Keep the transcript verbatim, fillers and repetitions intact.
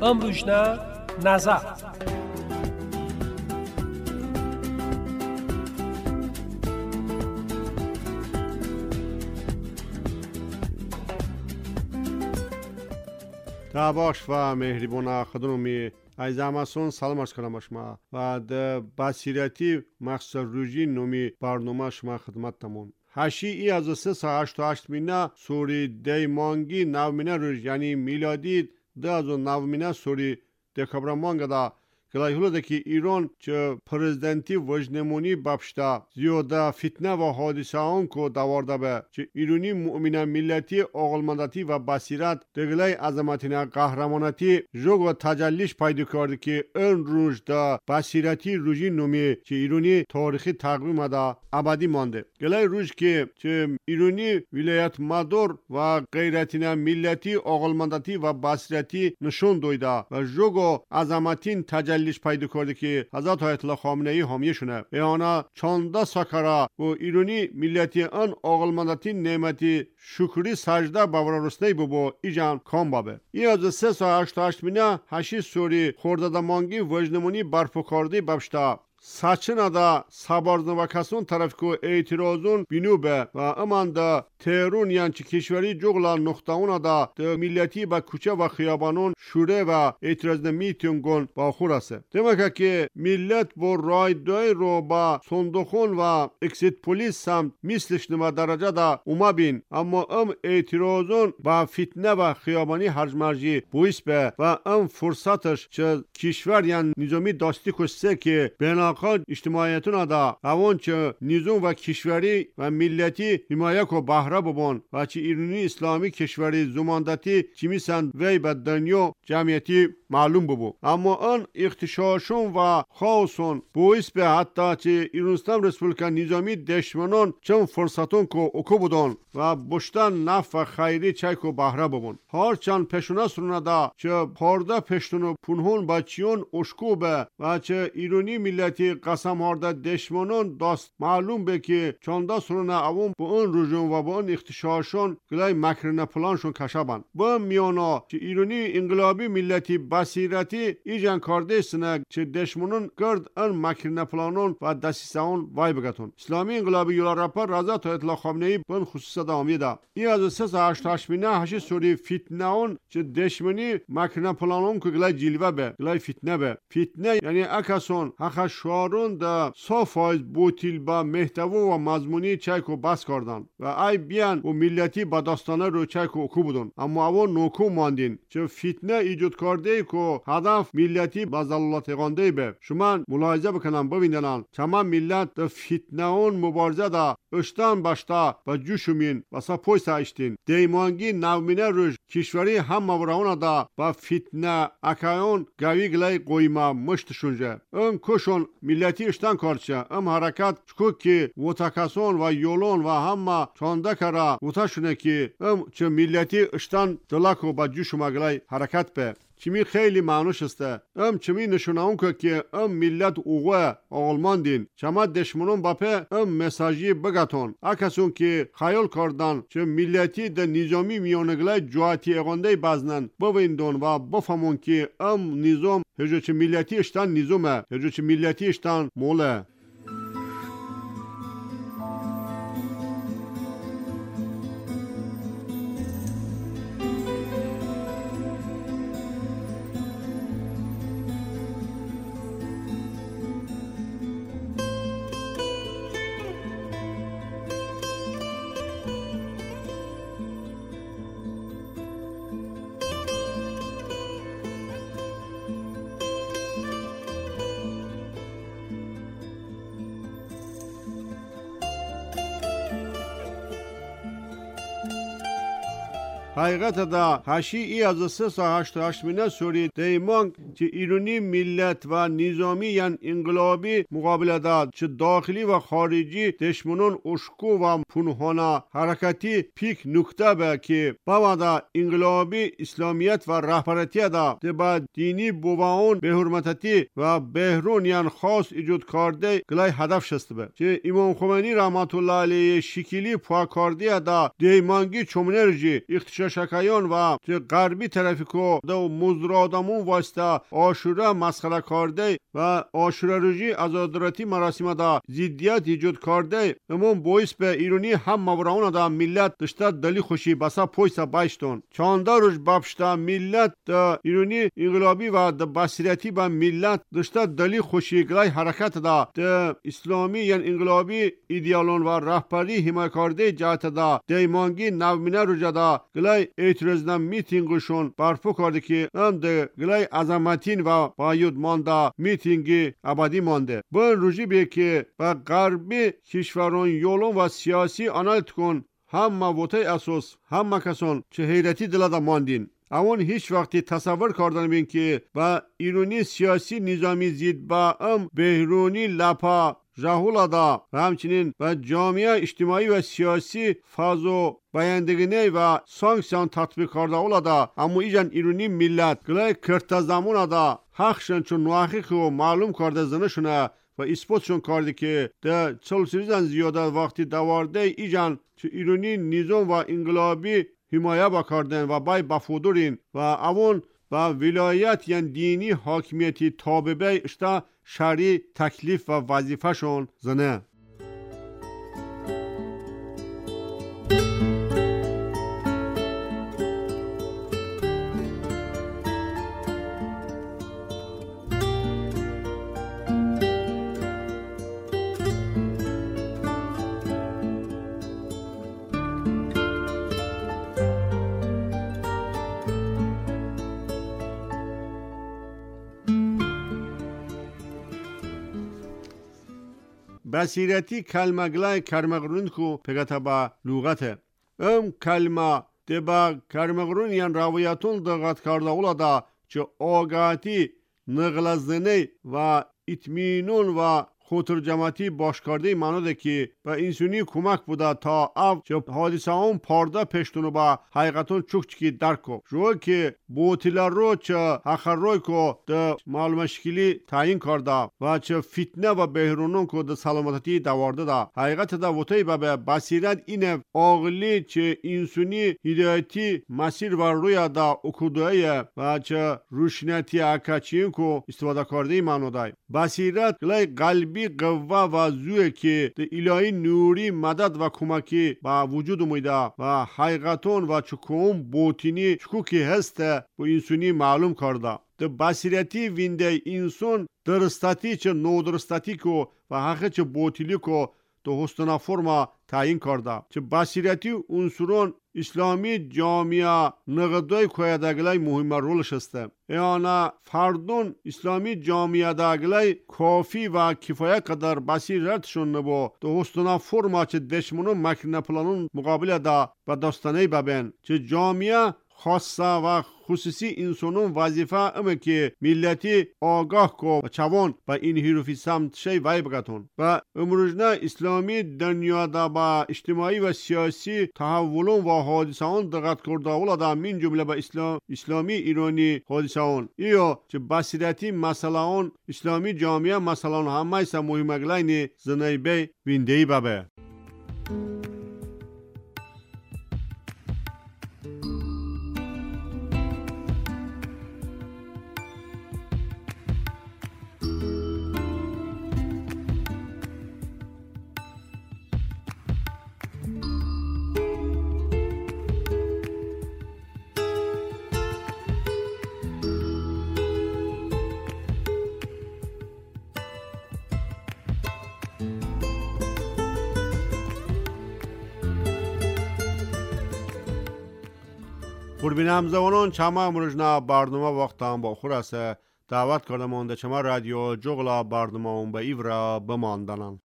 امروزنا نظر. табош ва меҳрибона худуми айзамасон салом арз кардам ба шумо ва басирати махсуса рӯжи номи барнома шумо хидматтамон ҳаши и аз се са ҳашту ҳашт мина сури деймонги навмина рӯж яъни милоди ду ҳазор навмина сури декабрамонгада гилайҳулода ки Ирон чо президенти вожнемонӣ бапшта зиёда фитна ва ҳодисаон ко даворда бе чо ирони муъмина миллати оғилмандатӣ ва басират деглай азаматина қаҳрамонатӣ жуг ва таҷаллиш пайдо карди ки ин рӯж да басирати рӯжи номи чо ирони торихи тақвимада абадӣ монде гилай рӯж ки чо ирони вилоятмадор ва ғайратина миллати оғилмандатӣ ва басиратӣ нишон доида ва жугу азаматин таҷаллиш лиш пайдо کرده که حضرت آیت الله خامنه ای حامیه شونه به آنها چانده سکره و ایرانی ملتی آن عقلمندتی نعمتی شکری سجده باور رسنی ببو ایجان کام بابه ای از سه سا هشت هشت مینه هشی سوری خورده دمانگی وجنمونی برپو کرده ببشته سچنادا سابارزنوکاسون طرف کو اعتراضون بینوبه و اماندا تهرون یانچی کشوری جغلا نقطه‌اون دا ملتی با کوچه و خیابانون شوره و اعتراض میتونگون با خورسه demek ki millet bu raydoi رو با صندوقون و اکسیت پلیس هم مثلشنما درجه دا اومابین اما ام اعتراضون با فتنه و خیابانی هرج مرجی بویس به و ام فرصتش چه کشور یان نظامی داستی کشسه که بنا خود اجتماعیتون دا اوان چه نظام و کشوری و ملتی حمایه کو بهره ببون و چه ایرانی اسلامی کشوری زماندتی چی میسن وی به دنیا جمعیتی معلوم ببو اما آن اختشاشون و خاصون باعث به حتی چه ایرانستان رسپولیکا نظامی دشمنان چون فرصتون کو اکو بودن و بشتن نفع و خیری چای کو بهره ببون هرچند پشونه سرونه دا چه پارده پشتون پنهون بچیون اشکو به و چه ایرانی ملتی قسم هارده دشمنان داست معلوم به که چانده سرونه اوون با اون رجون و با اون اختشاشون گلای مکرنه پلانشون کشبن با میانا چه ایرانی انقلابی ملتی basirati ijan kardesine çe deşmunun gırd en makirne planon ve dasisaun vay begatun. İslami inqilabı yola rapor Razat Ayetullah Xamenei bun hususa davamiye da. İ az se هشت هشت mine haşi suri fitnaun çe deşmuni makirne planon ku gilay cilve be, gilay fitne be. Fitne yani akason haxa şuarun da صد فایز botil ba mehtevu ve mazmuni çay ku bas kardan. Ve ay biyan o milleti badastana ro çay ku oku budun. Ama avon noku mandin. Çe fitne icat karde کو هدف ملتی بازالله تگانده به شما ملاحظه بکنم ببینن چما ملت د فتنهون مبارزه دا اشتان باشتا و جوشومین و سپوی سایشتین دیمانگی نومینه روش کشوری هم مورون دا با فتنه اکایون گوی گلای قویما مشتشونجه ام کشون ملتی اشتان کارچه ام حرکت چکو که وطاکاسون و یولون و همه چانده کرا وطاشونه که ام چه ملتی اشتان دلاکو با جوشوما گلای حرکت به چمی خیلی معنوش است ام چمی نشونه اون که ام ملت اوغه آلماندین چما دشمنون باپه ام مساجی بگاتون اکسون که خیال کردن چه ملتی د نظامی میانگلای جواتی اغانده بازنن بویندون و بفهمون که ام نظام هجو چه ملتی اشتان نظامه هجو چه ملتی اشتان موله حقیقت دا هشی ای از سه سا هشت هشت مینه سوری دیمانگ چه ایرانی ملت و نظامی یان انقلابی مقابله داد چه داخلی و خارجی دشمنون اشکو و پنهانا حرکتی پیک نکته به که باودا انقلابی اسلامیت و رهبرتی دا با دینی بوان به حرمتتی و بهرون یان خاص ایجاد کرده گلای هدف شسته به چه امام خمینی رحمت الله علیه شکلی پا کردی دا دیمانگی چومنرژی اختشا شکایان و غربی طرفی که دو مزرادامون واسطه آشوره مسخره کرده و آشوره روزی آزادراتی مراسم دا زیدیت ایجاد کرده امون باعث به ایرانی هم موران دا ملت دشته دلی خوشی بسا پویسا بایشتون چانده روش بابشته ملت دا ایرانی انقلابی و دا بصیرتی با ملت دشته دلی خوشی گلای حرکت دا دا اسلامی یعنی انقلابی ایدیالون و رهبری حمایت کرده جهت دا دیمانگی نومینه روزا دا گلای اعتراض میتینگشون برپا کرده که هم دا گلای عظمتین و باید مانده میتینگی ابدی مانده. با روزی به که با غربی کشوران یولون و سیاسی آنالیت کن هم موضوع اساس هم کسان چه حیرتی دلدا ماندین. اون هیچ وقتی تصور کردن بین که با ایرانی سیاسی نظامی زید با ام بهرونی لپا جاهولا دا و همچنین با جامعه اجتماعی و سیاسی فازو بیندگینی و سانکسیون تطبیق کرده اولا دا اما ایجان ایرانی ملت گلای کرتزامون دا حقشن چون نواحقی و معلوم کرده زنشونه و اثباتشون کرده که در چل سریزن زیاده وقتی دوارده ایجان چه ایرانی نظام و انقلابی حمایه بکردن و بای بفودورین و اون با ولایت یعنی دینی حاکمیتی تابعه اشتا شرعی تکلیف و وظیفه شون زنه. بصیرتی کلمه گلای کرمغرون کو پگتا با لغته ام کلمه دبا کرمغرون یان روایتون دقت کرده اولا دا چه آگاهی نغلزنی و اطمینان و خاطرجمعی باش کرده معنی ده که به انسانی کمک بوده تا او چه حادثه اون پارده پشتونو با حقیقتون چوک چکی درک کو جو که بوتیلر رو چه حخر روی کو ده معلوم شکلی تعیین کرده و چه فتنه و بحرونون کو ده سلامتی دوارده ده حقیقت ده وطای به بصیرت اینه آغلی چه انسانی هدایتی مسیر و روی ده اکودویه و چه روشنیتی اکاچین کو استفاده کرده معنی ده بصیرت گلای قلبی بی قوه و زوی که ده الهی نوری مدد و کمکی با وجود میده و حقیقتون و چکون بوتینی چکوکی هسته با انسانی معلوم کرده ده بصیرتی وینده انسان درستاتی چه نودرستاتی کو و حقیقت چه بوتیلی کو ده حسنا فرما تعیین کرده چه بصیرتی عنصرون اسلامی جامعه نقدای کویدگلای مهم رولش هسته ایانا فردون اسلامی جامعه داگلای کافی و کفایت قدر بصیرتشون نبو ده حسنا فرما چه دشمنو مکنه پلانون مقابل دا و داستانه ببین چه جامعه خاصه و خصوصی انسانون وظیفه امه که ملتی آگاه کو و چوان با این حروفی سمت شی وای بگتون و امروزنه اسلامی دنیا دا با اجتماعی و سیاسی تحولون و حادثان دقت کرده اولا دا من جمله با اسلام اسلامی ایرانی حادثان ایو چه بصیرتی مسئله اسلامی جامعه مسئله همه ایسا مهم اگلین زنای بی ویندهی بابه خوربینم زوانان چما امروزنا برنامه وقت هم با خور است دعوت کردم اونده چما رادیو جغلا برنامه اون به ایورا بماندنن